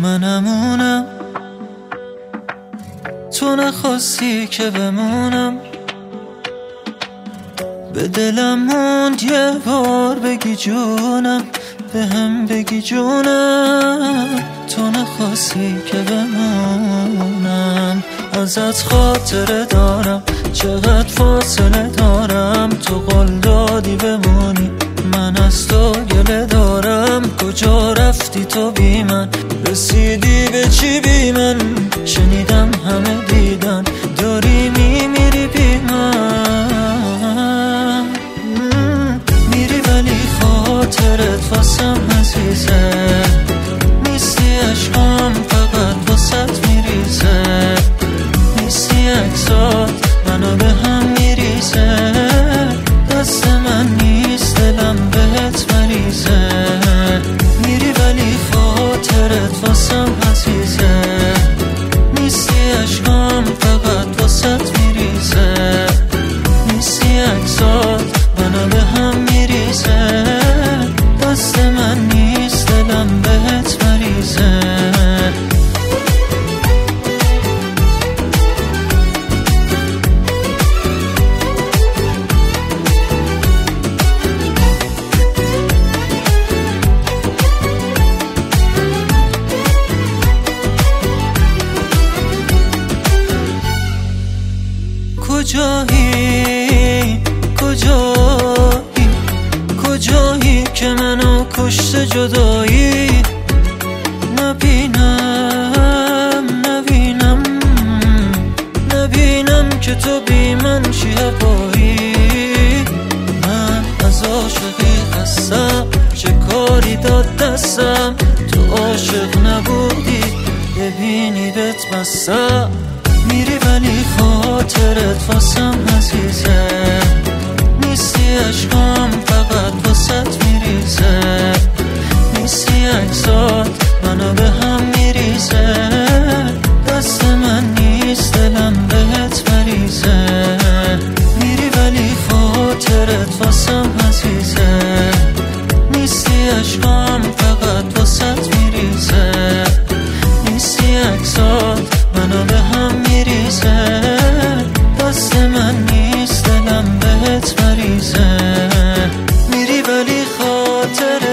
منمونم، تو نخواستی که بمونم. به دلم موند یه بار بگی جونم، به هم بگی جونم. تو نخواستی که بمونم. ازت خاطره دارم، چقدر فاصله دارم. تو قول دادی بمونی، من از تو گله دارم. کجا رفتی تو بی من؟ رسیدی به چی بی من؟ شنیدم همه دیدن داری میمیری بی من. میری ولی خاطرت واسم عزیزه، نیستی عشقام فقط واسط میریزه. نیستی عکسات منو به هم میریزه. دست من نیست دلم بهت مریزه. میری ولی خاطرت واسم عزیزه، نیستی عشقام فقط واسط میریزه. نیستی عکسات منو به هم میریزه. دست من نیست دلم بهت مریزه. کجایی کجایی کجایی که منو کشت جدایی؟ نبینم که تو بی من چی هوایی. من از عاشقی خستم، چه کاری داد دستم. تو عاشق نبودی ببینی بهت بستم. میری ولی خاطرت واسم عزیزه، نیستی عشقام فقط واسط میریزه. نیستی عکسات منو به هم میریزه. دست من نیست دلم بهت مریزه. میری ولی خاطرت واسم عزیزه، نیستی عشقام فقط واسط میریزه. نیستی عکسات منو به هم میریزه. دست من نیست دلم بهت مریزه. میری ولی خاطر